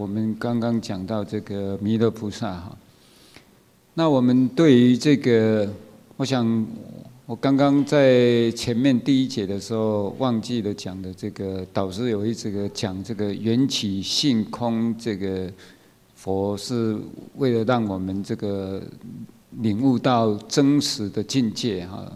我们刚刚讲到这个弥勒菩萨哈，那我们对于这个，我想我刚刚在前面第一节的时候忘记了讲的这个导师有这个讲这个缘起性空，这个佛是为了让我们这个领悟到真实的境界哈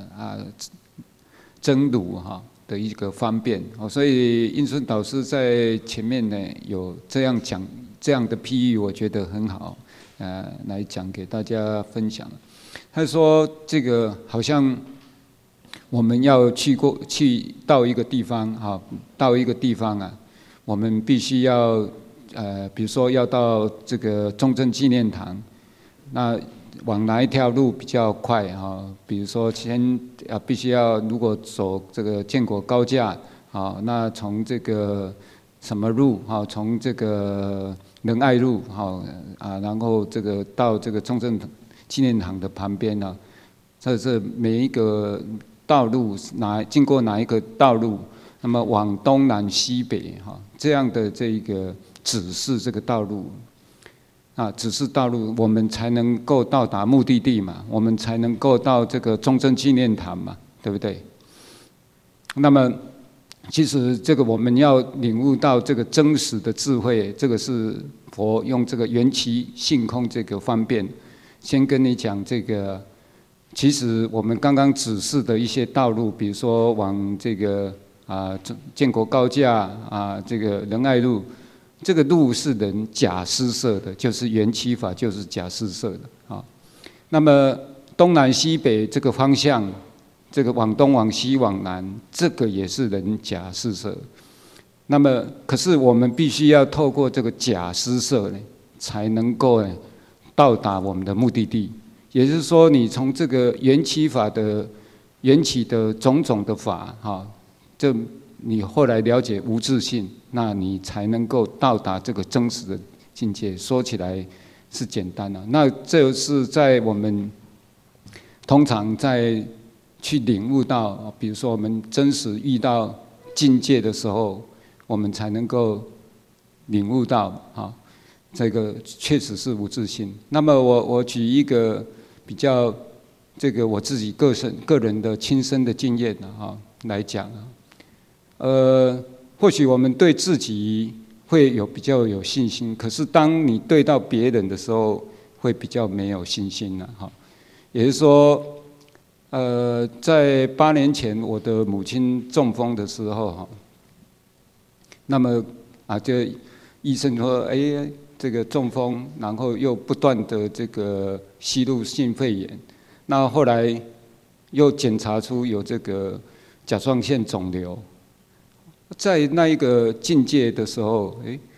真如哈的一个方便，所以印顺导师在前面呢有这样讲这样的譬喻，我觉得很好，来讲给大家分享。他说这个好像我们要去到一个地方哈，到一个地方啊，我们必须要比如说要到这个中正纪念堂，那往哪一条路比较快哈？比如说必须要如果走这个建国高架啊，那从这个什么路哈？从这个仁爱路哈然后这个到这个中正纪念堂的旁边啊，这每一个道路经过哪一个道路，那么往东南西北哈这样的这一个指示这个道路。指示道路，我们才能够到达目的地嘛，我们才能够到这个中正纪念堂嘛，对不对？那么，其实这个我们要领悟到这个真实的智慧，这个是佛用这个缘起性空这个方便，先跟你讲这个。其实我们刚刚指示的一些道路，比如说往这个建国高架这个仁爱路。这个路是人假施设的，就是缘起法，就是假施设的啊。那么东南西北这个方向，这个往东、往西、往南，这个也是人假施设。那么，可是我们必须要透过这个假施设呢，才能够到达我们的目的地。也就是说，你从这个缘起法的缘起的种种的法这你后来了解无自性，那你才能够到达这个真实的境界。说起来是简单的，那这是在我们通常在去领悟到，比如说我们真实遇到境界的时候，我们才能够领悟到这个确实是无自性。那么我举一个比较这个我自己个人的亲身的经验来讲或许我们对自己会比较有信心，可是当你对到别人的时候，会比较没有信心了也就是说，在8年前我的母亲中风的时候那么就医生说，这个中风，然后又不断的这个吸入性肺炎，那后来又检查出有这个甲状腺肿瘤。在那一个境界的时候，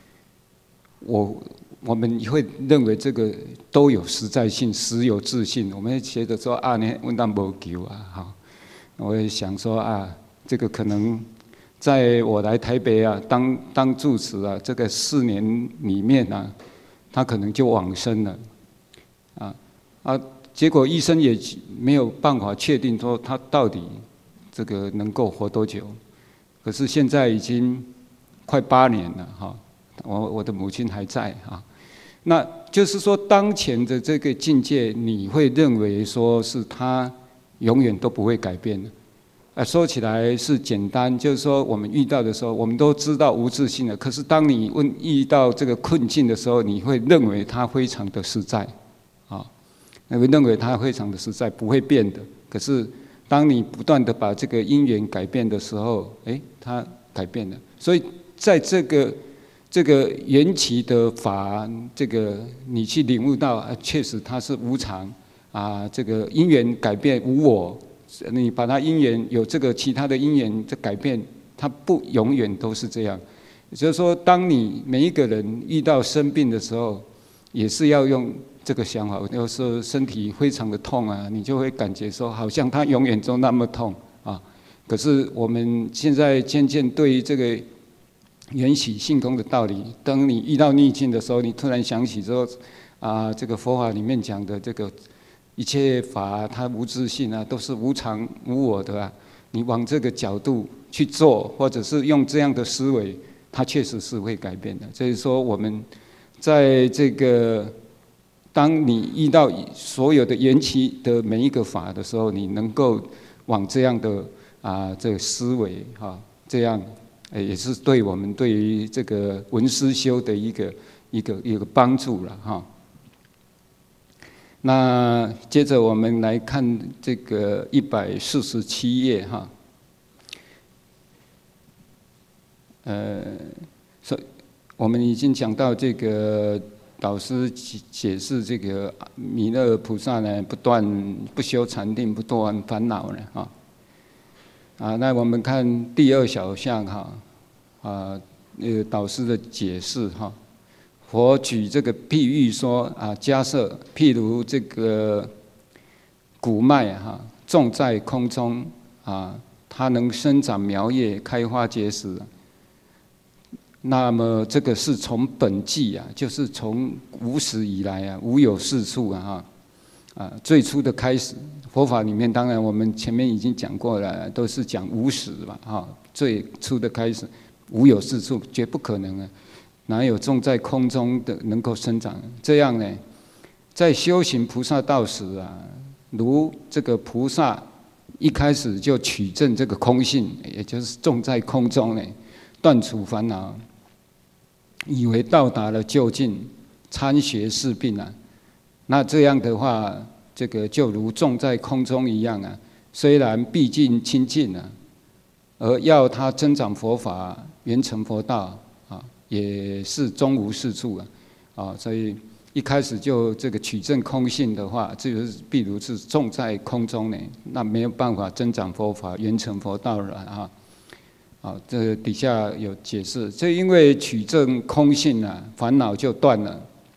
我们会认为这个都有实在性，实有自性。我们会觉得说你问到没救我会想说这个可能在我来台北当住持这个4年里面他可能就往生了结果医生也没有办法确定说他到底这个能够活多久。可是现在已经快8年了我的母亲还在那就是说当前的这个境界，你会认为说是它永远都不会改变的。说起来是简单，就是说我们遇到的时候，我们都知道无自性的，可是当你遇到这个困境的时候，你会认为它非常的实在你会认为它非常的实在，不会变的。可是当你不断的把这个因缘改变的时候，它改变了。所以在这个缘起的法，这个你去领悟到确实它是无常这个因缘改变无我，你把它因缘有这个其他的因缘的改变，它不永远都是这样。也就是说，当你每一个人遇到生病的时候，也是要用这个想法。有时候身体非常的痛你就会感觉说好像它永远都那么痛可是我们现在渐渐对于这个缘起性空的道理，当你遇到逆境的时候，你突然想起说这个佛法里面讲的这个一切法它无自性都是无常无我的你往这个角度去做，或者是用这样的思维， 它确实是会改变的。所以说，我们在这个当你遇到所有的缘起的每一个法的时候，你能够往这样的这个思维这样也是对我们对于这个闻思修的一个帮助了哈。那接着我们来看这个147页哈。我们已经讲到这个导师解释这个弥勒菩萨呢，不修禅定，不断烦恼呢那我们看第2小项导师的解释哈。佛举这个譬喻说假设譬如这个谷麦种在空中它能生长苗叶，开花结实。那么这个是从本际就是从无始以来无有是处最初的开始。佛法里面当然我们前面已经讲过了，都是讲无始嘛最初的开始无有是处，绝不可能哪有种在空中的能够生长？这样呢，在修行菩萨道时如这个菩萨一开始就取证这个空性，也就是种在空中呢，断除烦恼，以为到达了究竟，参学是病那这样的话，这个就如种在空中一样虽然毕竟清净而要它增长佛法，圆成佛道也是终无是处所以一开始就这个取证空性的话，这就是譬如是种在空中呢，那没有办法增长佛法，圆成佛道了这底下有解释，这因为取证空性烦恼就断了。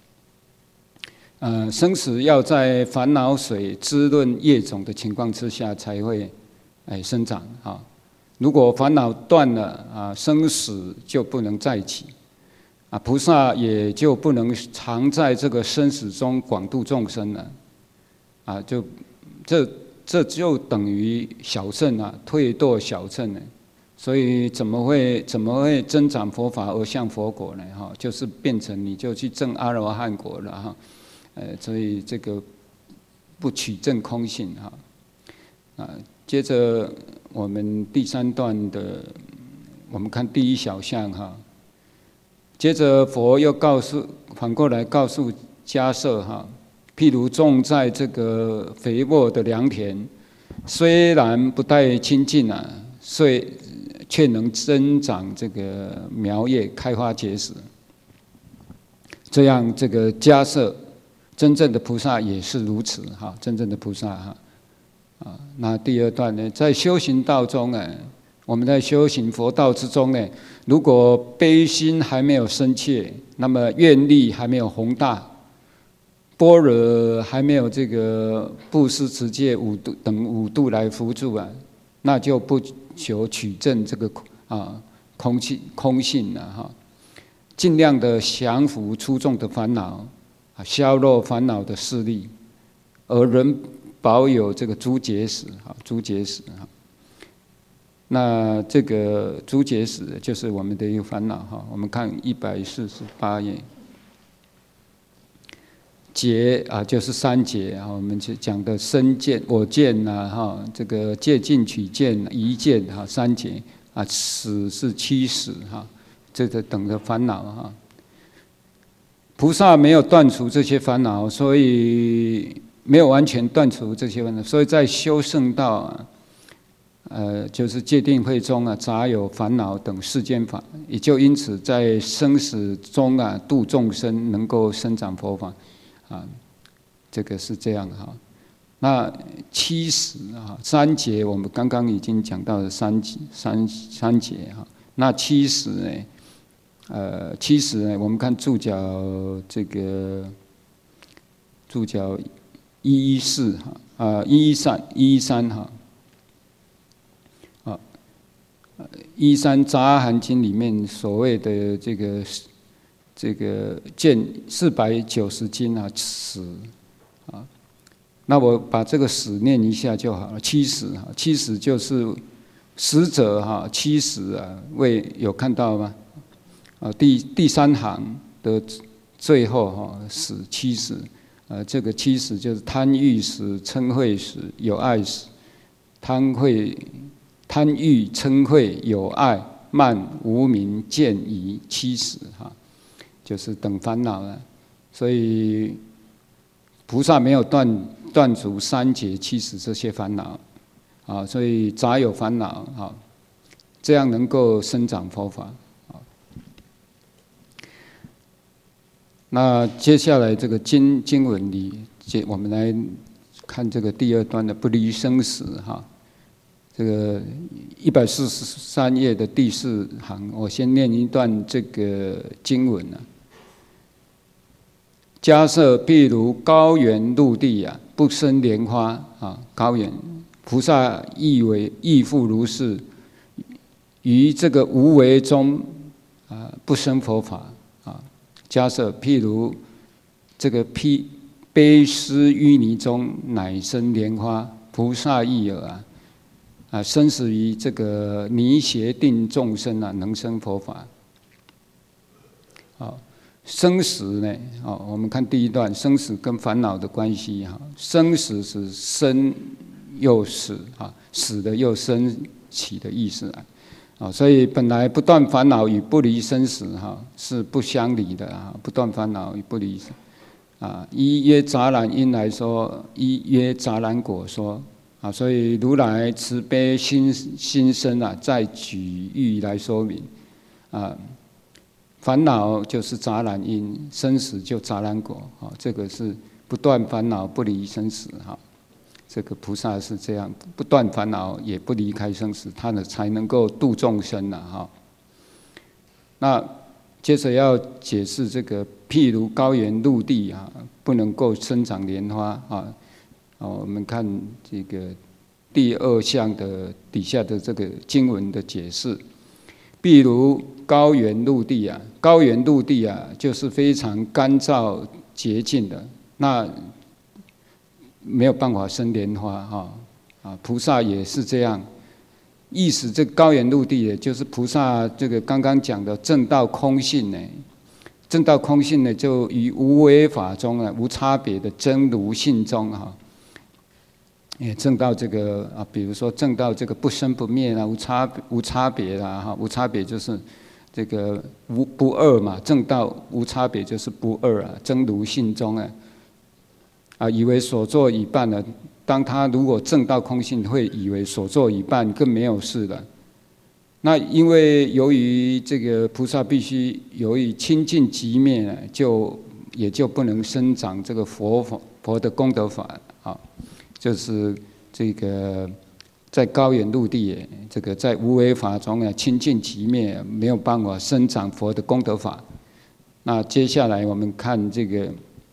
生死要在烦恼水滋润业种的情况之下才会生长如果烦恼断了生死就不能再起菩萨也就不能常在这个生死中广度众生了这就等于小乘退堕小乘了。所以怎么会增长佛法而向佛果呢就是变成你就去证阿罗汉果了所以这个不取证空性接着我们第3段的，我们看第1小项接着佛又反过来告诉迦叶譬如种在这个肥沃的良田，虽然不太清净却能增长这个苗叶，开花结实。这样这个迦叶真正的菩萨也是如此真正的菩萨那第2段呢，在修行道中我们在修行佛道之中呢，如果悲心还没有深切，那么愿力还没有宏大，般若还没有这个布施持戒等5度来辅助那就不求取证这个空性了尽量的降伏粗重的烦恼，削弱烦恼的势力，而仍保有这个诸结使那这个诸结使就是我们的一个烦恼我们看148页，结就是3结我们就讲的身见、我见这个戒禁取见、疑见3结使是7使这个等的烦恼菩萨没有断除这些烦恼，所以没有完全断除这些烦恼，所以在修圣道就是戒定慧中杂有烦恼等世间法，也就因此在生死中度众生，能够生长佛法这个是这样那7使3结我们刚刚已经讲到了三结那7使呢？7使呢？我们看注脚这个注脚114113113杂阿含经里面所谓的这个见490经使那我把这个使念一下就好了。7使就是使者7使有看到吗？ 第三行的最后哈，死七死，这个七死就是贪欲死、嗔恚死、有爱死。贪欲、嗔恚、有爱、慢、无明、见疑、七死哈，就是等烦恼了。所以菩萨没有断除三劫七死这些烦恼啊，所以杂有烦恼啊，这样能够生长佛法啊。那接下来这个经文里，我们来看这个第二段的不离生死哈。这个143页的第4行，我先念一段这个经文啊。假设譬如高原陆地啊，不生莲花啊，高原菩萨亦复如是，于这个无为中啊，不生佛法啊。假设譬如这个悲施淤泥中，乃生莲花，菩萨亦尔啊。生死于这个泥邪定众生啊，能生佛法。好，生死呢？我们看第一段，生死跟烦恼的关系哈。生死是生又死啊，死的又生起的意思啊。所以本来不断烦恼与不离生死哈是不相离的啊，不断烦恼与不离啊，一曰杂染因来说，一曰杂染果说。所以如来慈悲心生啊，再举喻来说明啊，烦恼就是杂染因，生死就杂染果啊，这个是不断烦恼不离生死哈。这个菩萨是这样，不断烦恼也不离开生死，他呢才能够度众生呐哈。那接着要解释这个，譬如高原陆地啊，不能够生长莲花啊。我们看这个第2项的底下的这个经文的解释，譬如高原陆地啊，高原陆地啊，就是非常干燥洁净的，那没有办法生莲花哈菩萨也是这样，意思这高原陆地的，就是菩萨这个刚刚讲的正道空性呢，正道空性呢，就于无为法中啊，无差别的真如性中哈。也证到这个啊，比如说证到这个不生不灭啊，无差别啦哈，无差别就是这个不二嘛，证到无差别就是不二啊，真如性中以为所作已办了，当他如果证到空性，会以为所作已办，更没有事了。那因为由于这个菩萨必须由于清净寂灭呢，也就不能生长这个佛的功德法啊。就是这个在高原陆地，这个在无为法中啊，清净寂灭，没有办法生长佛的功德法。那接下来我们看这个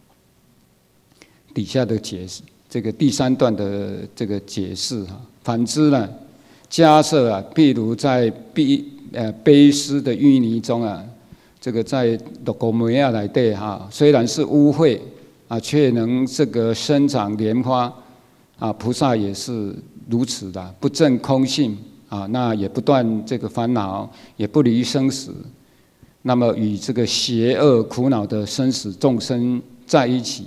底下的解释，这个第3段的这个解释哈。反之呢，假设啊，譬如在悲施的淤泥中啊，这个在六国梅亚来对哈，虽然是污秽啊，却能这个生长莲花。菩萨也是如此的，不证空性啊，那也不断这个烦恼，也不离生死，那么与这个邪恶苦恼的生死众生在一起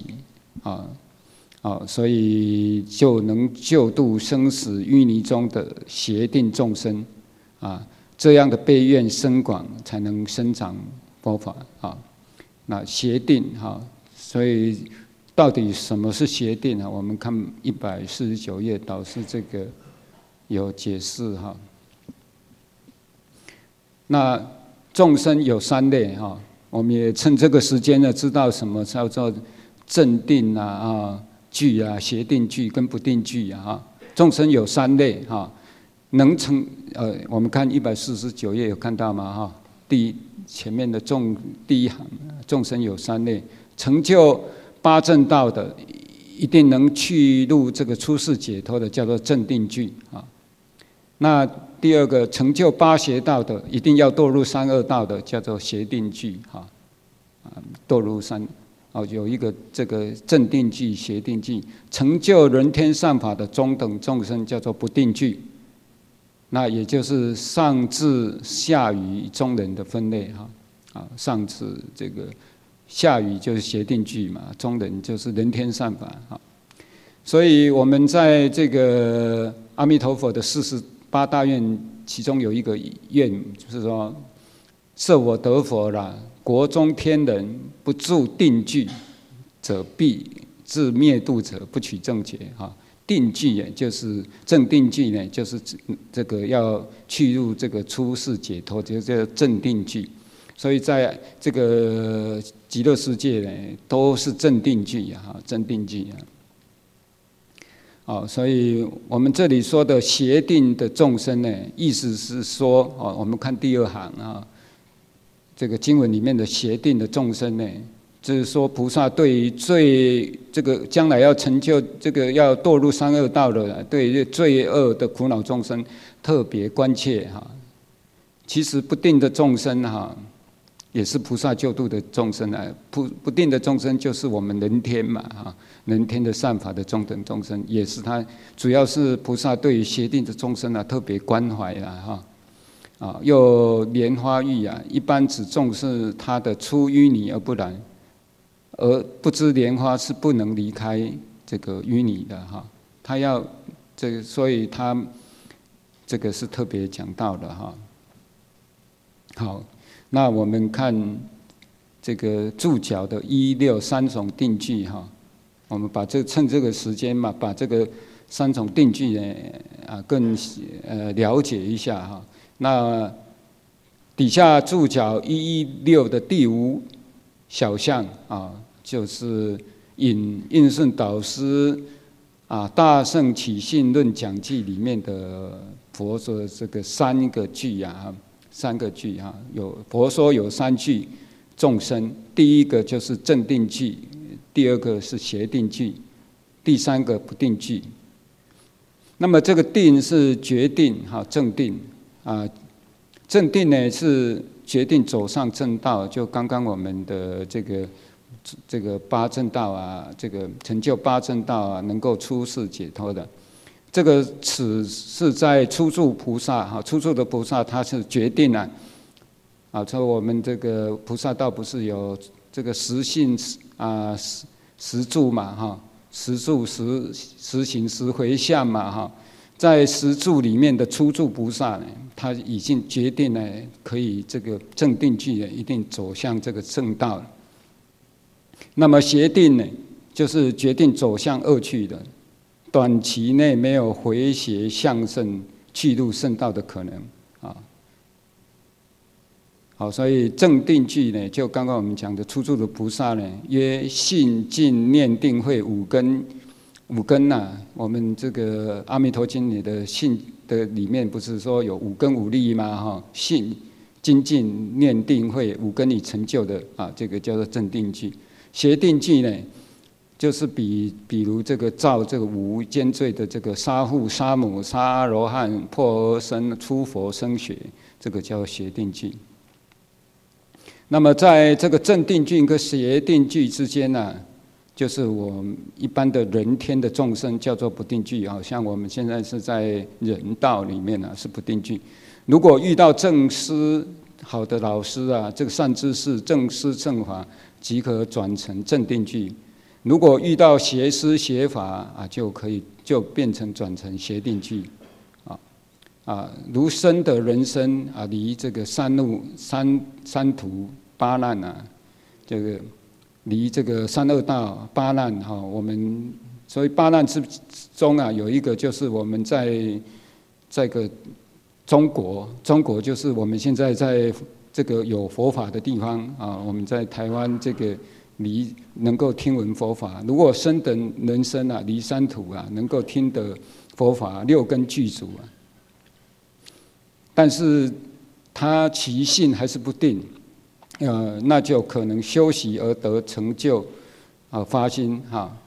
所以就能救度生死淤泥中的邪定众生这样的悲愿深广，才能生长佛法那邪定所以。到底什么是邪定我们看149页，导师这个有解释哈。那众生有3类我们也趁这个时间呢，知道什么叫做正定具邪定具跟不定具众生有3类能成我们看149页有看到吗前面的第一行，众生有3类，成就8正道的，一定能去入这个出世解脱的，叫做正定具那第2个，成就8邪道的，一定要堕入3恶道的，叫做邪定具堕入有一个这个正定具、邪定具，成就人天上法的中等众生，叫做不定具。那也就是上至下愚中人的分类上至这个下语就是协定句嘛，中人就是人天善法所以我们在这个阿弥陀佛的48大愿，其中有一个愿，就是说，设我得佛啦，国中天人不住定句者，必至灭度者，不取正觉定句就是正定句呢，就是这个要去入这个出世解脱，就叫正定句。所以在这个极乐世界呢，都是正定句正定句所以我们这里说的邪定的众生呢，意思是说我们看第2行这个经文里面的邪定的众生呢，就是说菩萨对于这个将来要成就这个要堕入三恶道的，对于罪恶的苦恼众生特别关切其实不定的众生也是菩萨救度的众生不定的众生就是我们人天嘛人天的善法的中等众生，也是他主要是菩萨对于邪定的众生特别关怀又莲花喻一般只重视他的出淤泥而不染，而不知莲花是不能离开这个淤泥的他要这个，所以他这个是特别讲到的好，那我们看这个注脚的163种定句我们趁这个时间嘛，把这个3种定句呢更了解一下那底下注脚116的第5小项就是引印顺导师大圣起信论讲记里面的佛说的这个3个句3个句有佛说有3句众生，第一个就是正定句，第2个是邪定句，第3个不定句。那么这个定是决定正定正定呢是决定走上正道，就刚刚我们的这个八正道这个成就八正道能够出世解脱的。这个此是在初住菩萨初住的菩萨他是决定所以我们这个菩萨道不是有这个实信实住嘛实住实行实回向嘛在实住里面的初住菩萨呢，他已经决定呢可以这个正定句一定走向这个正道。那么邪定呢，就是决定走向恶趣的，短期内没有回邪向圣去入圣道的可能好，所以正定句呢，就刚刚我们讲的初住的菩萨呢，约信净念定慧五根我们这个阿弥陀经里的信的里面不是说有5根5力吗信精进念定慧5根已成就的这个叫做正定句。邪定句呢，就是比如这个造这个无间罪的这个杀父杀母杀阿罗汉破而生出佛生血，这个叫邪定句。那么在这个正定句跟邪定句之间就是我们一般的人天的众生叫做不定句像我们现在是在人道里面是不定句。如果遇到正师好的老师这个善知识正师正法，即可转成正定句。如果遇到邪师邪法就变成转成邪定句如生的人生离这个三途八难这个离这个三恶道八难我们所以八难之中有一个就是我们在这个中国就是我们现在在这个有佛法的地方我们在台湾这个离能够听闻佛法，如果生等人生离三途能够听得佛法6根具足但是他其性还是不定那就可能修习而得成就发心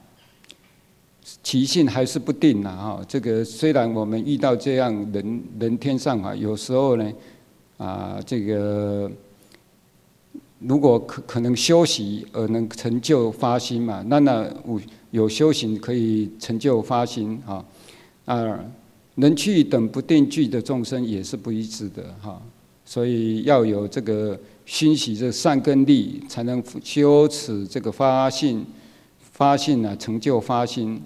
其性还是不定这个虽然我们遇到这样人天上有时候呢这个如果可能修习而能成就发心嘛，那有修行可以成就发心能去等不定句的众生也是不一致的所以要有这个熏习这善根力，才能修持这个发心啊，成就发心，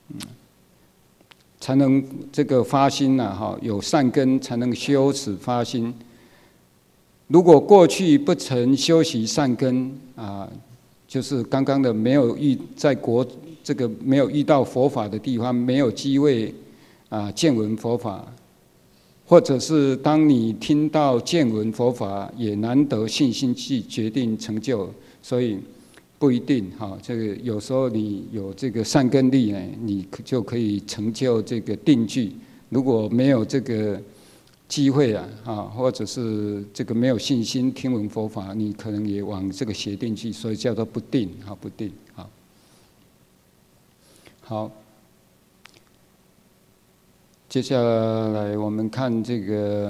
才能这个发心啊，哈，有善根才能修持发心。如果过去不曾修习善根啊，就是刚刚的没有在这个没有遇到佛法的地方，没有机会啊见闻佛法，或者是当你听到见闻佛法，也难得信心去决定成就，所以不一定哈。这个有时候你有这个善根力呢，你就可以成就这个定聚。如果没有这个机会啊，或者是这个没有信心听闻佛法，你可能也往这个邪定去，所以叫做不定啊，不定啊。好，接下来我们看这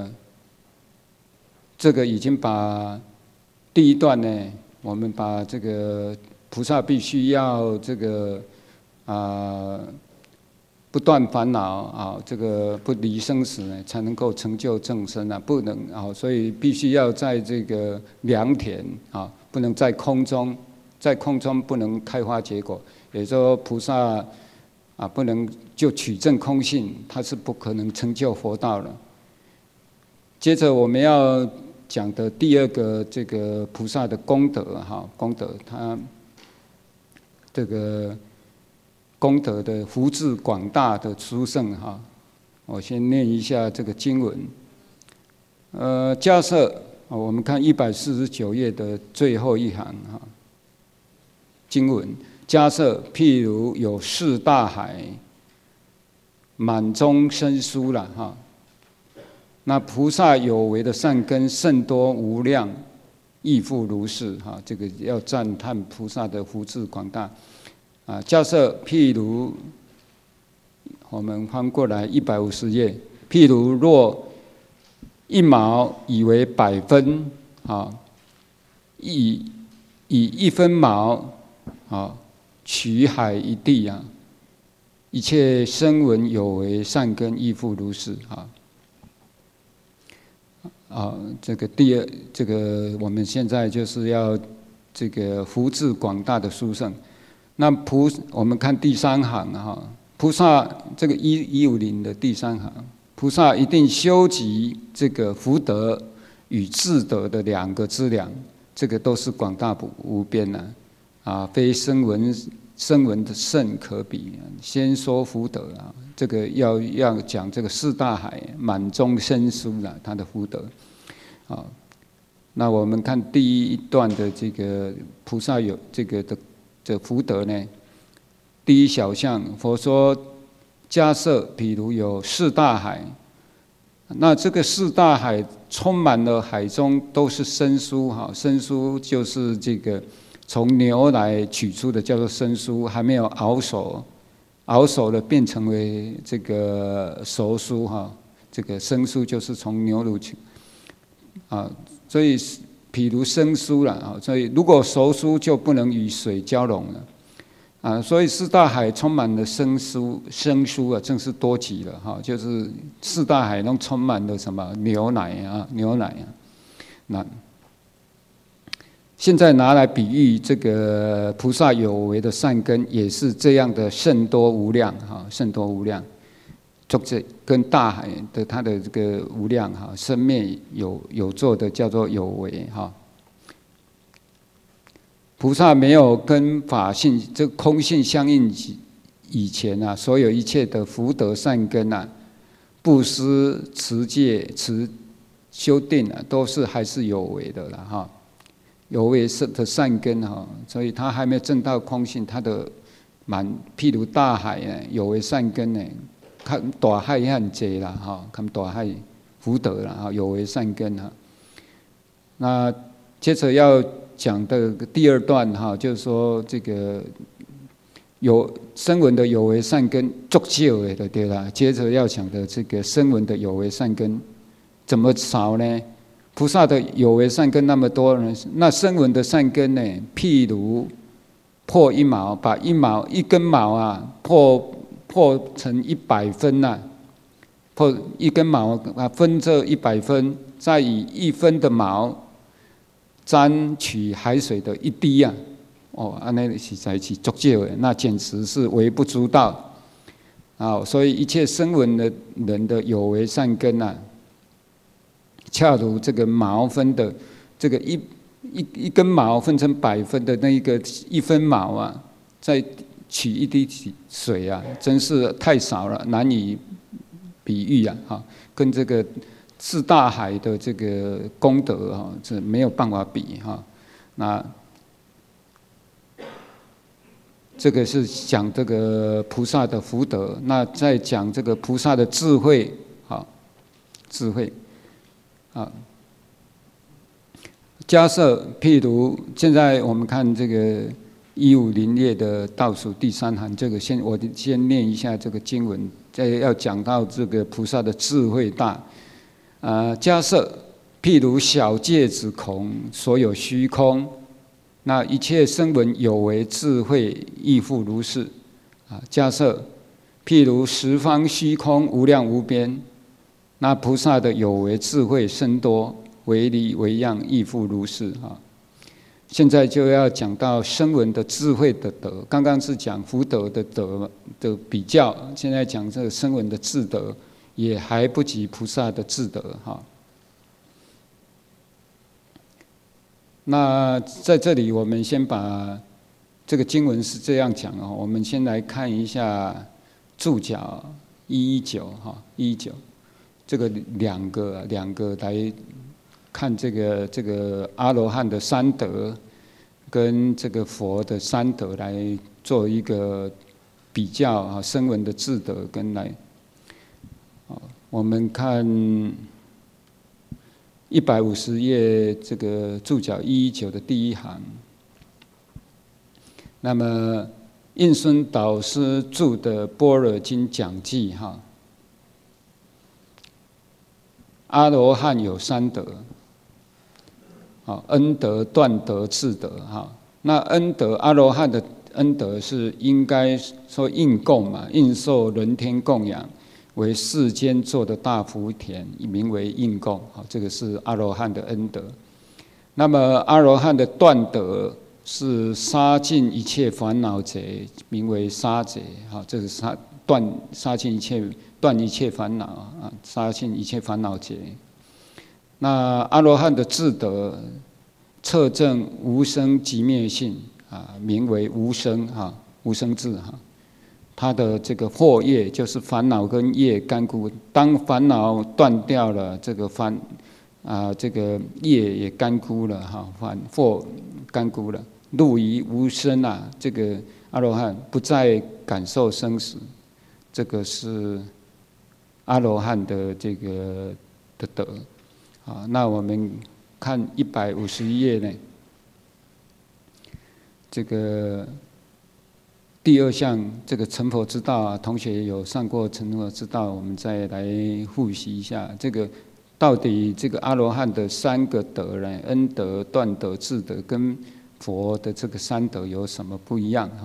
个已经把第一段呢，我们把这个菩萨必须要这个不断烦恼啊，这个不离生死呢，才能够成就正身啊，不能啊，所以必须要在这个良田啊，不能在空中，在空中不能开花结果。也就是说，菩萨啊，不能就取证空性，他是不可能成就佛道了。接着我们要讲的第二个这个菩萨的功德哈，功德他这个功德的福智广大的殊胜哈，我先念一下这个经文。假设我们看149页的最后一行哈，经文。假设譬如有四大海，满中生疏了哈，那菩萨有为的善根甚多无量，亦复如是哈。这个要赞叹菩萨的福智广大啊。假设譬如，我们翻过来150页，譬如若一毛以为100分啊，以1分毛啊。取海一地啊，一切声闻有为善根亦复如是啊。这个这个我们现在就是要这个福智广大的殊胜。那我们看第三行哈，菩萨这个150的第三行，菩萨一定修集这个福德与智德的2个资粮，这个都是广大无边呐。非声闻的甚可比。先说福德啊，这个要讲这个四大海满中生疏了，它的福德啊。那我们看第一段的这个菩萨有这个的福德呢，第一小项，佛说假设譬如有四大海，那这个四大海充满了海中都是生疏哈，生疏就是这个。从牛来取出的叫做生疏，还没有熬熟，熬熟了变成为这个熟疏哈。这个生疏就是从牛乳取啊，所以譬如生疏了啊，所以如果熟疏就不能与水交融了啊，所以四大海充满了生疏啊，正是多极了哈，就是四大海中充满了什么牛奶啊，那。现在拿来比喻这个菩萨有为的善根，也是这样的甚多无量哈，甚多无量，跟大海的它的这个无量哈，生灭有做的叫做有为哈。菩萨没有跟法性这空性相应以前啊，所有一切的福德善根啊，布施、持戒、修定啊，都是还是有为的了哈。有为的善根哈，所以他还没有证到空性，他的譬如大海呢，有为善根呢，看大海很济啦哈，看大海福德啦哈，有为善根哈。那接着要讲的第二段哈，就是说这个有声闻的有为善根足少的对啦。接着要讲的这个声闻的有为善根怎么少呢？菩萨的有为善根那么多人，那声闻的善根呢？譬如破一毛，把一根毛啊破成100分呐，破一根毛啊分这100分，再以1分的毛沾取海水的一滴啊，安尼实在是足少的，那简直是微不足道啊！所以一切声闻的人的有为善根啊，恰如这个毛分的这个一根毛分成100分的那一个1分毛啊，再取一滴水啊，真是太少了，难以比喻啊！哈，跟这个是大海的这个功德啊，这没有办法比哈。那这个是讲这个菩萨的福德，那再讲这个菩萨的智慧，好，智慧啊。假设譬如现在我们看这个150页的倒数第3行，这个我先念一下这个经文，再要讲到这个菩萨的智慧大。假设譬如小芥子孔，所有虚空，那一切声闻有为智慧亦复如是。假设譬如十方虚空无量无边，那菩萨的有为智慧甚多，为理为样亦复如是。现在就要讲到声闻的智慧的德，刚刚是讲福德的德的比较，现在讲这个声闻的智德，也还不及菩萨的智德哈。那在这里，我们先把这个经文是这样讲哦。我们先来看一下注脚119哈，119这个两个来看这个阿罗汉的三德跟这个佛的三德来做一个比较啊，声闻的智德跟来。我们看150页这个注脚119的第1行，那么印顺导师著的《般若经讲记》哈，阿罗汉有三德，恩德、断德、智德哈。那恩德，阿罗汉的恩德是应该说应供嘛，应受人天供养。为世间做的大福田，名为应供，这个是阿罗汉的恩德。那么阿罗汉的断德是杀尽一切烦恼劫，名为杀劫，这是杀尽一切断一切烦恼啊，杀尽一切烦恼劫。那阿罗汉的智德测证无生即灭性啊，名为无生哈，无生智哈。他的这个惑业就是烦恼跟业干枯，当烦恼断掉了，这个这个业也干枯了哈，惑干枯了，入于无生啊，这个阿罗汉不再感受生死，这个是阿罗汉的这个的德啊。那我们看151页呢，这个。第2项这个成佛之道啊，同学有上过成佛之道，我们再来复习一下。这个到底这个阿罗汉的3个德呢，恩德、断德、智德，跟佛的这个三德有什么不一样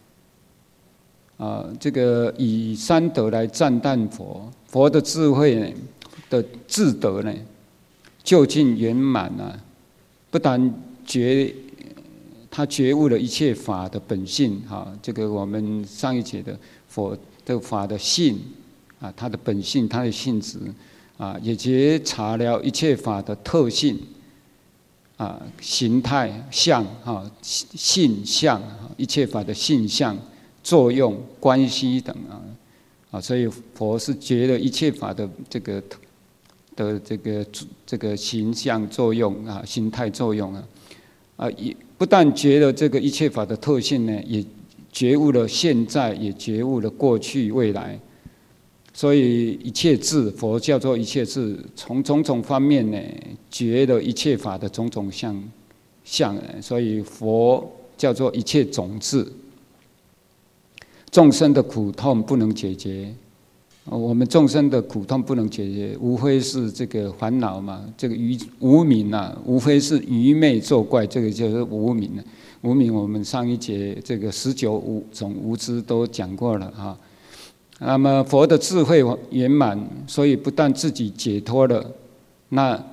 哈？这个以三德来赞叹佛，佛的智慧呢的智德呢，究竟圆满啊，不但他觉悟了一切法的本性，哈，这个我们上一节的佛的法的性啊，它的本性，它的性质啊，也觉察了一切法的特性啊，形态相哈，性相，一切法的性相、作用、关系等啊，所以佛是觉了一切法的这个的这个形象作用啊，形态作用也不但觉了这个一切法的特性呢，也觉悟了现在，也觉悟了过去、未来。所以一切智，佛叫做一切智，从种种方面呢，觉了一切法的种种相，所以佛叫做一切种智。众生的苦痛不能解决。我们众生的苦痛不能解决，无非是这个烦恼嘛，这个无明啊，无非是愚昧作怪，这个就是无明。无明，我们上一节这个19种无知都讲过了哈。那么佛的智慧圆满，所以不但自己解脱了，那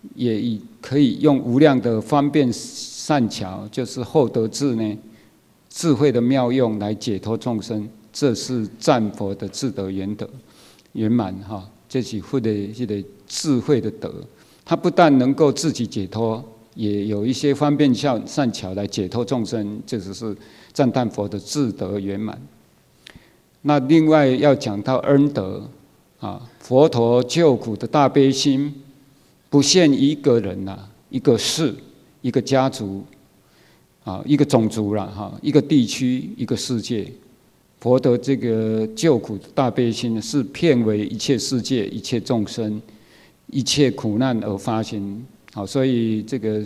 也可以用无量的方便善巧，就是厚德智呢，智慧的妙用来解脱众生，这是赞佛的智德圆德圆满哈。这是佛的这个智慧的德，他不但能够自己解脱，也有一些方便善巧来解脱众生，这就是赞叹佛的智德圆满。那另外要讲到恩德啊，佛陀救苦的大悲心，不限一个人呐，一个市、一个家族啊，一个种族啦哈，一个地区、一个世界。佛的这个救苦的大悲心是遍为一切世界、一切众生、一切苦难而发心。好，所以这个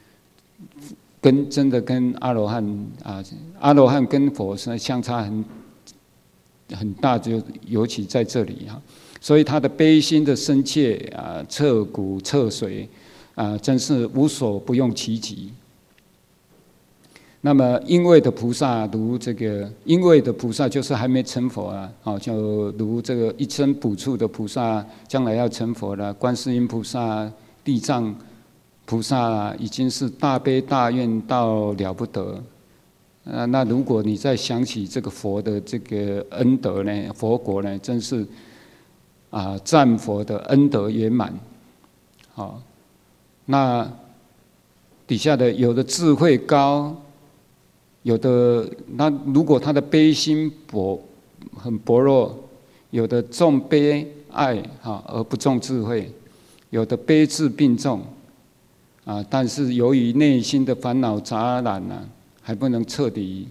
真的跟阿罗汉啊，阿罗汉跟佛是相差很大，就尤其在这里哈。所以他的悲心的深切啊，彻骨彻髓啊，真是无所不用其极。那么因位的菩萨，如这个因位的菩萨就是还没成佛啊，就如这个一生补处的菩萨，将来要成佛了。观世音菩萨、地藏菩萨已经是大悲大愿到了不得。那如果你再想起这个佛的这个恩德呢，佛国呢，真是赞佛的恩德圆满。好，那底下的有的智慧高。有的，那如果他的悲心很薄弱，有的重悲爱而不重智慧，有的悲智并重但是由于内心的烦恼杂染还不能彻底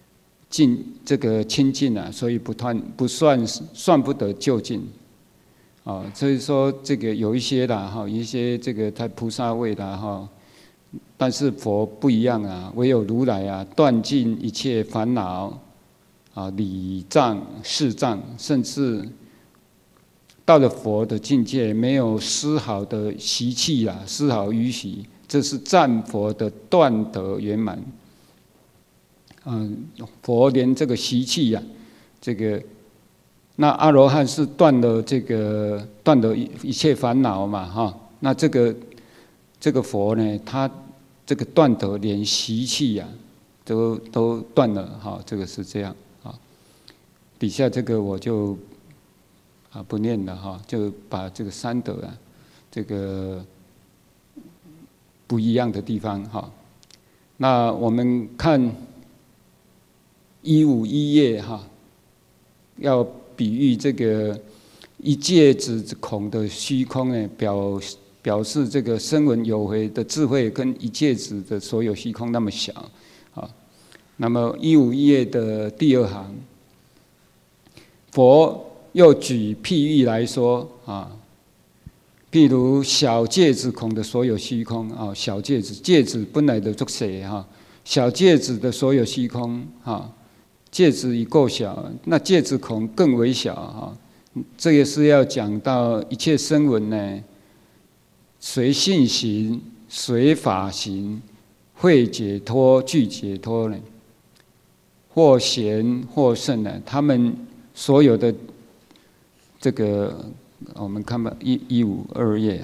清净所以算不得究竟所以说这个有一些一些这个在菩萨位但是佛不一样唯有如来断尽一切烦恼理障事障，甚至到了佛的境界，没有丝毫的习气丝毫余习，这是赞佛的断德圆满。佛连这个习气这个那阿罗汉是断了一切烦恼嘛那这个佛呢，他这个断德连习气都断了这个是这样底下这个我就不念了就把这个三德这个不一样的地方那我们看151页要比喻这个一芥子孔的虚空呢，表示这个声闻有为的智慧跟一芥子的所有虚空那么小那么151页的第2行，佛又举譬喻来说譬如小芥子孔的所有虚空小芥子本来的作谁小芥子的所有虚空芥子已够小，那芥子孔更为小这也是要讲到一切声闻呢，随性行，随法行，会解脱，具解脱呢，或贤或圣呢，他们所有的这个，我们看吧，152页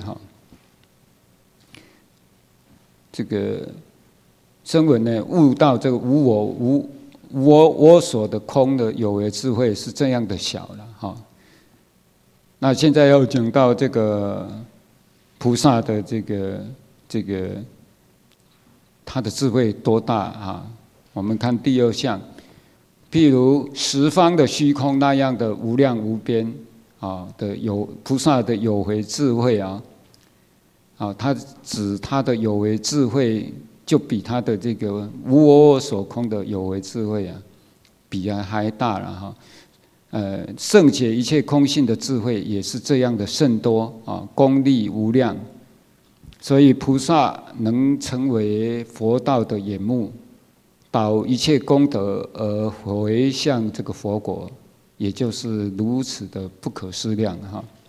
这个声闻呢，悟到这个无我所的空的有为智慧是这样的小了那现在要讲到这个菩萨的这个他的智慧多大我们看第2项，譬如十方的虚空那样的无量无边的菩萨的有为智慧他指他的有为智慧就比他的这个无我所空的有为智慧比还大了圣解一切空性的智慧也是这样的甚多功力无量，所以菩萨能成为佛道的眼目，导一切功德而回向这个佛国，也就是如此的不可思量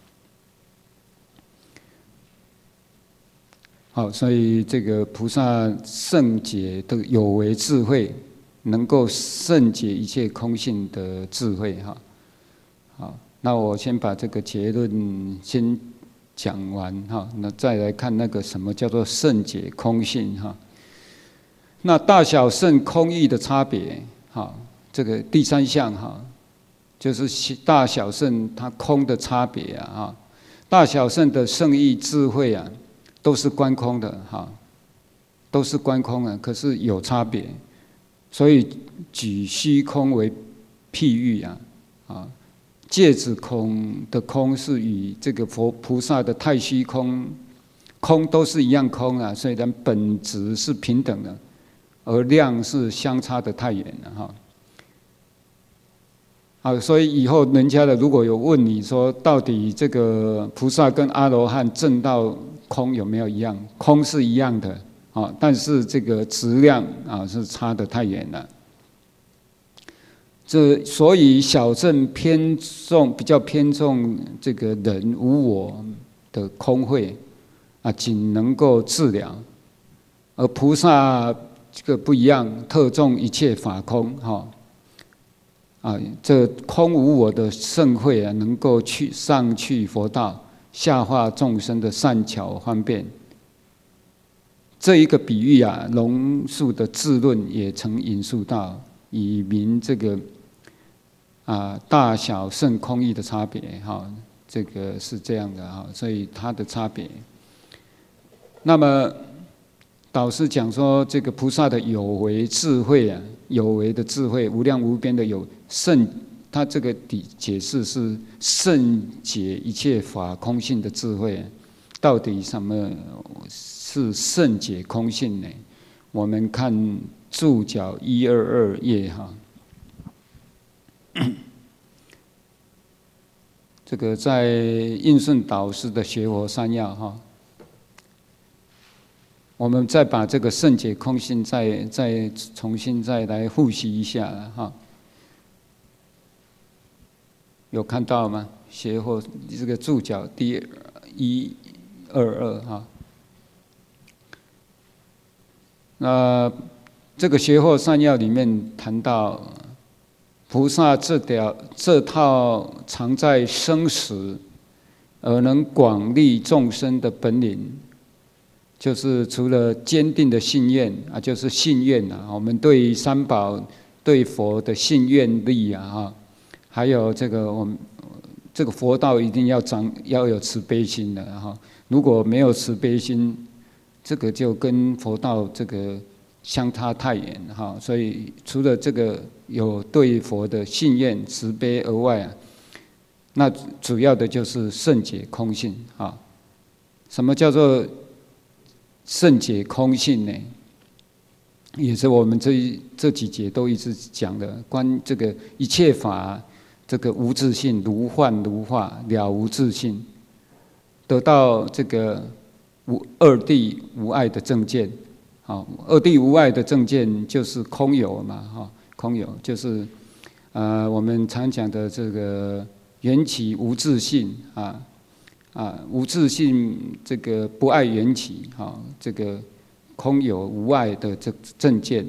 好，所以这个菩萨圣解的有为智慧，能够圣解一切空性的智慧好，那我先把这个结论先讲完哈，那再来看那个什么叫做圣解空性哈。那大小圣空义的差别哈，这个第三项哈，就是大小圣它空的差别啊哈。大小圣的圣义智慧啊，都是观空的哈，都是观空啊，可是有差别，所以举虚空为譬喻啊啊。芥子空的空是与这个菩萨的太虚空空都是一样空啊，虽然本质是平等的，而量是相差的太远了哈。啊，所以以后人家的如果有问你说，到底这个菩萨跟阿罗汉证到空有没有一样？空是一样的啊，但是这个质量啊是差得太远了。所以小乘比较偏重这个人无我的空慧啊，仅能够治疗，而菩萨这个不一样，特重一切法空哈啊，这空无我的圣慧啊，能够上去佛道，下化众生的善巧方便。这一个比喻啊，龙树的智论也曾引述到，以明这个。大小圣空义的差别哈，这个是这样的哈，所以它的差别。那么导师讲说，这个菩萨的有为智慧啊，有为的智慧，无量无边的有圣，他这个解释是圣解一切法空性的智慧。到底什么是圣解空性呢？我们看注脚122页哈。这个在印顺导师的学佛三要哈，我们再把这个圣解空性再重新再来复习一下哈，有看到吗？学佛这个注脚第122哈，那这个学佛三要里面谈到。菩萨这套藏在生死而能广利众生的本领，就是除了坚定的信愿啊，就是信愿啊，我们对三宝、对佛的信愿力啊，哈，还有这个我们这个佛道一定要有慈悲心的哈，如果没有慈悲心，这个就跟佛道这个相差太远哈，所以除了这个。有对佛的信愿慈悲而外啊，那主要的就是圣解空性啊。什么叫做圣解空性呢？也是我们这几节都一直讲的，关这个一切法，这个无自性，如幻如化，了无自性，得到这个二谛无碍的正见。好，二谛无碍的正见就是空有嘛，哈。空有就是，我们常讲的这个缘起无自性无自性这个不爱缘起这个空有无碍的这正见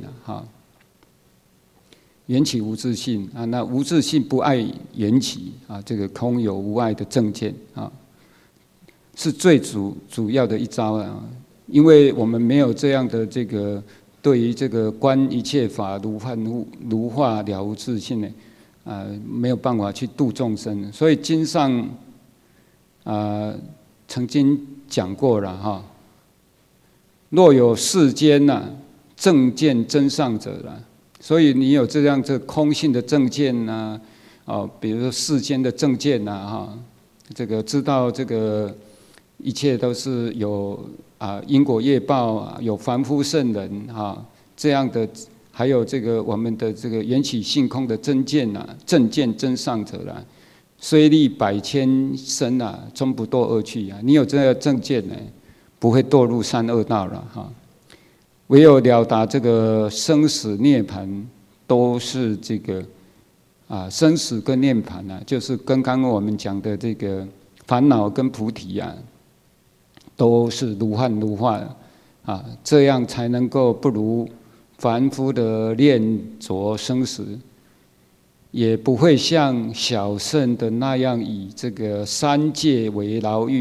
缘起无自性那无自性不爱缘起这个空有无碍的正见是最主要的一招因为我们没有这样的这个。对于这个观一切法如幻如化了无自性呢，没有办法去度众生，所以经上曾经讲过了哈。若有世间正见真上者了，所以你有这样这空性的正见比如说世间的正见这个知道这个一切都是有。因果业报有凡夫圣人这样的，还有这个我们的这个缘起性空的真见正见真上者虽历百千生终不堕恶趣你有这个正见呢，不会堕入三恶道了唯有了达这个生死涅槃，都是这个生死跟涅槃就是刚刚我们讲的这个烦恼跟菩提都是如幻如化这样才能够不如凡夫的恋着生死，也不会像小圣的那样以这个三界为牢狱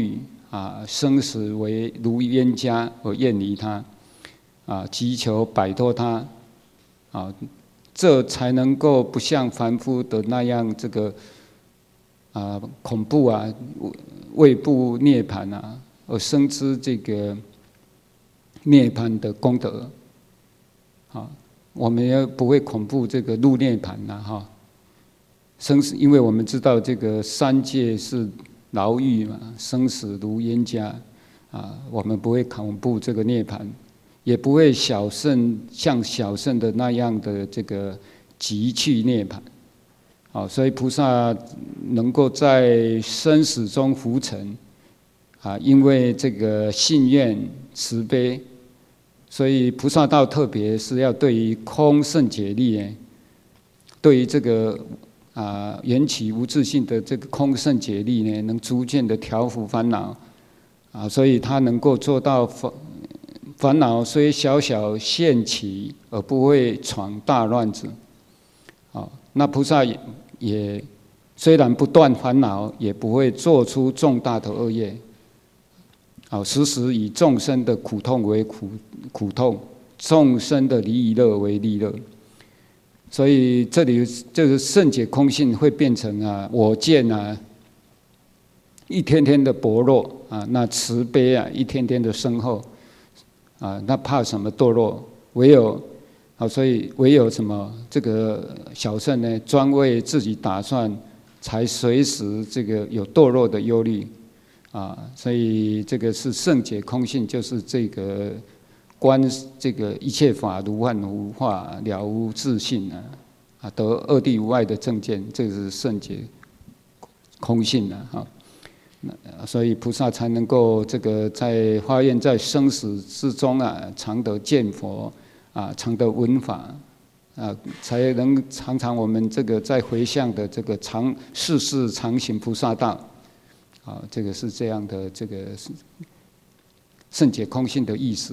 生死为如冤家而远离他，急求摆脱他，这才能够不像凡夫的那样这个恐怖畏怖涅槃而生知这个涅槃的功德。我们也不会恐怖这个入涅槃生死，因为我们知道这个三界是牢狱嘛，生死如冤家我们不会恐怖这个涅槃，也不会像小圣的那样的这个急去涅槃。所以菩萨能够在生死中浮沉因为这个信愿慈悲，所以菩萨道特别是要对于空圣解力对于这个缘起无自性的这个空圣解力呢，能逐渐的调伏烦恼所以他能够做到烦恼虽小小现起，而不会闯大乱子。那菩萨也虽然不断烦恼，也不会做出重大的恶业。时时以众生的苦痛为苦痛，众生的离乐为利乐。所以这里就是圣解空性会变成我见一天天的薄弱那慈悲一天天的深厚那怕什么堕落？所以唯有什么这个小圣呢，专为自己打算，才随时这个有堕落的忧虑所以这个是圣解空性，就是这个观这个一切法如幻如化，了无自性得二谛无碍的正见，这是圣解空性所以菩萨才能够这个在发愿在生死之中常得见佛常得闻法才能常常我们这个在回向的这个世事常行菩萨道这个是这样的这个圣解空性的意思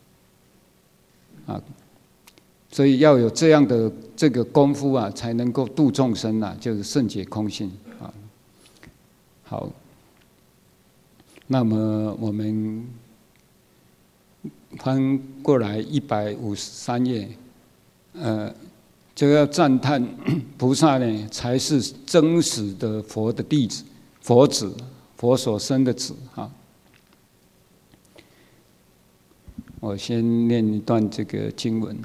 所以要有这样的这个功夫才能够度众生就是圣解空性好，那么我们翻过来153页，就要赞叹菩萨呢，才是真实的佛的弟子、佛子、佛所生的子我先念一段这个经文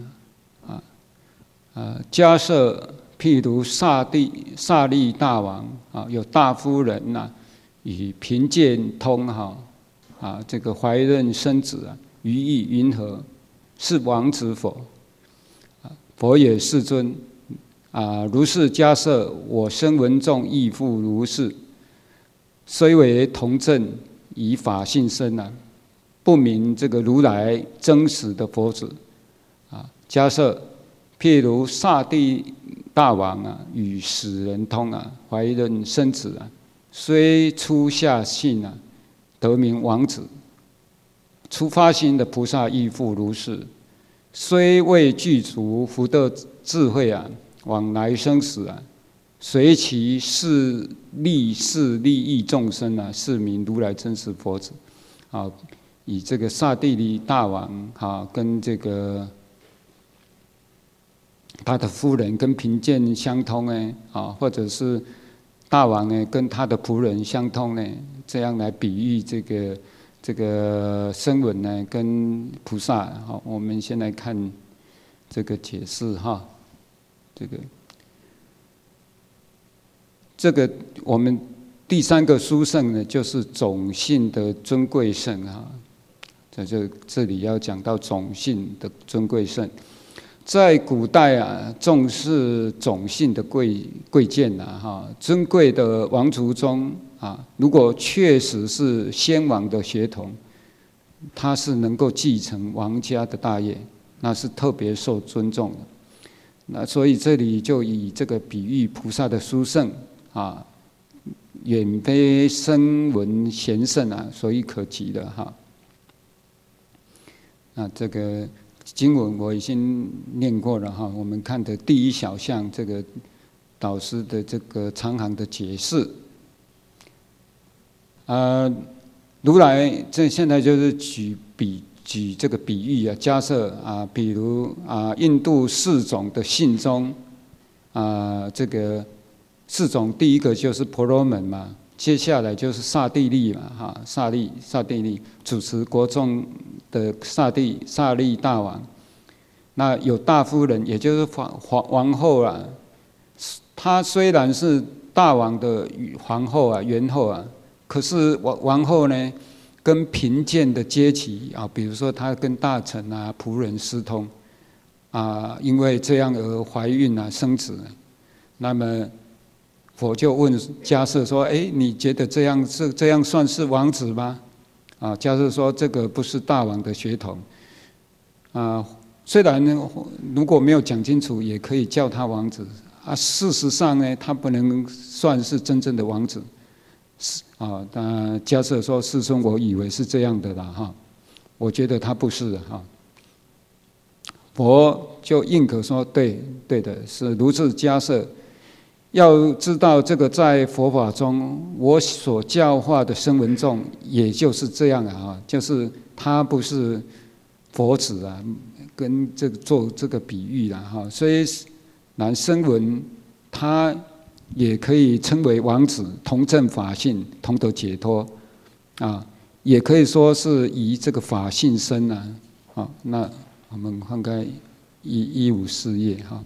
假设譬如刹利大王有大夫人与贫贱通这个怀孕生子于意云何？是王子否？佛也，世尊如是假设，我身闻众亦复如是，虽为同证以法性身不明这个如来真实的佛子假设譬如刹帝大王与死人通怀孕生子虽出下信得名王子，初发心的菩萨亦复如是，虽未具足福德智慧往来生死随其事利益众生是名如来真实佛子以这个刹帝利大王跟这个他的夫人跟贫贱相通或者是大王呢跟他的仆人相通呢，这样来比喻这个声闻呢跟菩萨我们先来看这个解释这个我们第三个殊胜呢，就是种性的尊贵圣这里要讲到种性的尊贵圣，在古代重视种姓的贵贱尊贵的王族中如果确实是先王的血统，他是能够继承王家的大业，那是特别受尊重的。那所以这里就以这个比喻菩萨的殊胜远非声闻贤圣所以可及的那这个经文我已经念过了我们看的第一小项这个导师的这个长行的解释如来这现在就是举这个比喻啊，假设啊，比如啊，印度四种的信中啊，这个四种第一个就是婆罗门嘛，接下来就是刹帝利嘛，哈，刹帝利主持国众的刹利大王。那有大夫人，也就是王后啊，她虽然是大王的皇后啊、元后啊，可是王后呢，跟贫贱的阶级啊，比如说她跟大臣啊、仆人私通啊，因为这样而怀孕啊、生子，那么佛就问迦叶说：“哎，你觉得这样算是王子吗？”啊，迦叶说：“这个不是大王的血统啊。”虽然呢，如果没有讲清楚，也可以叫他王子啊。事实上呢，他不能算是真正的王子。啊，那迦叶说：“世尊，我以为是这样的啦，哈，我觉得他不是哈。”佛就应可说：“对的，是如是。迦叶，要知道这个在佛法中，我所教化的声闻众，也就是这样啊，就是他不是佛子啊。”跟这个做这个比喻啦，哈，所以男声闻他也可以称为王子，同证法性，同得解脱，啊，也可以说是以这个法性身啊，好，那我们翻开154页哈，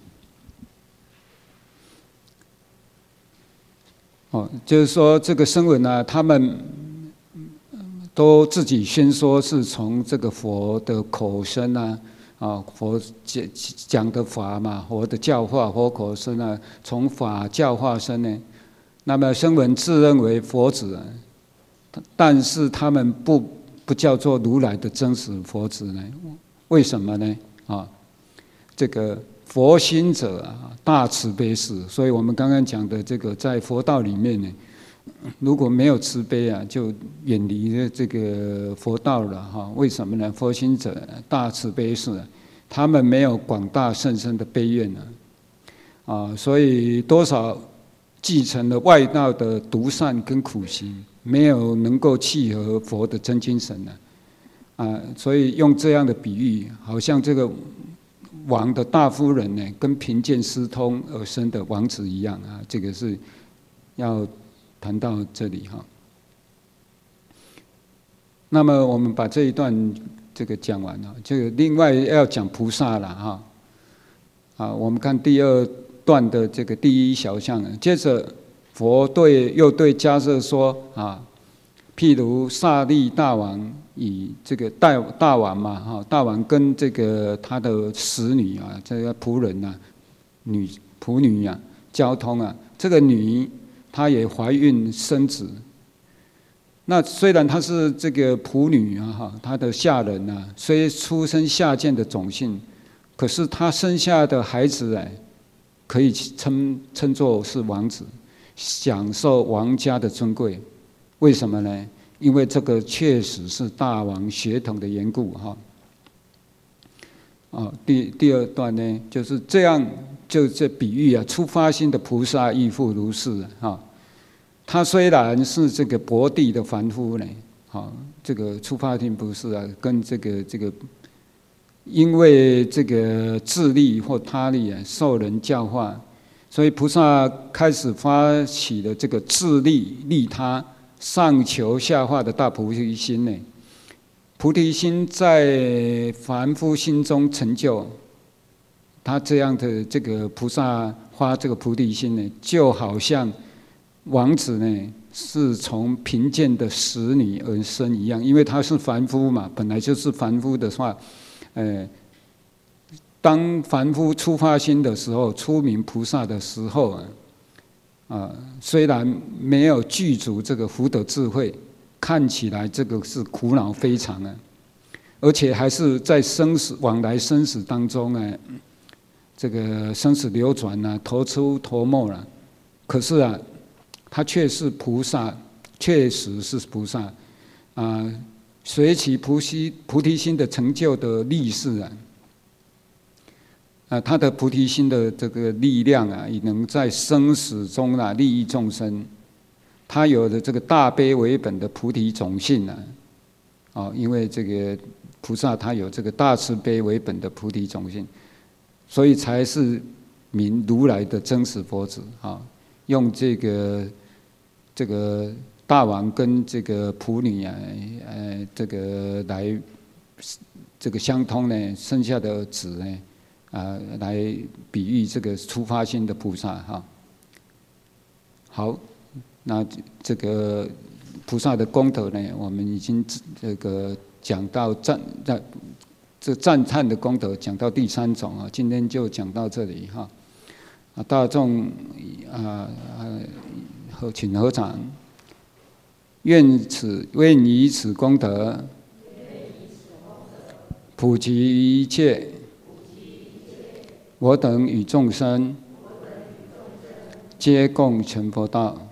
哦，就是说这个声闻啊，他们都自己宣说是从这个佛的口身啊。啊，佛讲的法嘛，佛的教化，佛口身啊，从法教化身呢。那么声闻自认为佛子啊，但是他们不叫做如来的真实佛子呢？为什么呢？啊，这个佛心者啊，大慈悲是。所以我们刚刚讲的这个，在佛道里面呢，如果没有慈悲啊，就远离了这个佛道了哈。为什么呢？佛心者大慈悲是，他们没有广大甚深的悲愿啊，所以多少继承了外道的独善跟苦行，没有能够契合佛的真精神啊，所以用这样的比喻，好像这个王的大夫人呢，跟贫贱私通而生的王子一样啊，这个是要谈到这里哈。那么我们把这一段这个讲完了，这个另外要讲菩萨了哈。啊，我们看第二段的这个第一小项，接着佛又对迦叶说啊，譬如刹利大王以这个大王嘛哈，大王跟这个他的使女啊，这个仆人啊，仆女啊交通啊，这个女她也怀孕生子。那虽然她是这个仆女啊，哈，她的下人啊，虽出身下贱的种姓，可是她生下的孩子哎，可以称作是王子，享受王家的尊贵。为什么呢？因为这个确实是大王血统的缘故哈。哦，第二段呢，就是这样，就这比喻啊，出发心的菩萨亦复如是啊。他虽然是这个薄地的凡夫呢，啊，这个出发心不是啊，跟这个因为这个自利或他利啊，受人教化，所以菩萨开始发起了这个自利他、上求下化的大菩提心呢。菩提心在凡夫心中成就，他这样的这个菩萨发这个菩提心呢，就好像王子呢是从贫贱的使女而生一样，因为他是凡夫嘛，本来就是凡夫的话，当凡夫出发心的时候，出名菩萨的时候虽然没有具足这个福德智慧，看起来这个是苦恼非常啊，而且还是在往来生死当中这个生死流转啊，头出头没了。可是啊，他却是菩萨，确实是菩萨啊，随其菩提心的成就的力士他的菩提心的这个力量啊，也能在生死中利益众生。 他有的这个大悲为本的菩提种性呢，因为这个菩萨他有这个大慈悲为本的菩提种性，所以才是名如来的真实佛子用这个大王跟这个仆女这个来这个相通呢，生下的子呢来比喻这个出发心的菩萨好，那这个菩萨的功德呢，我们已经这个讲到赞叹的功德讲到第3种今天就讲到这里大众请合掌，愿以此功德普及一切我等与众生皆共成佛道。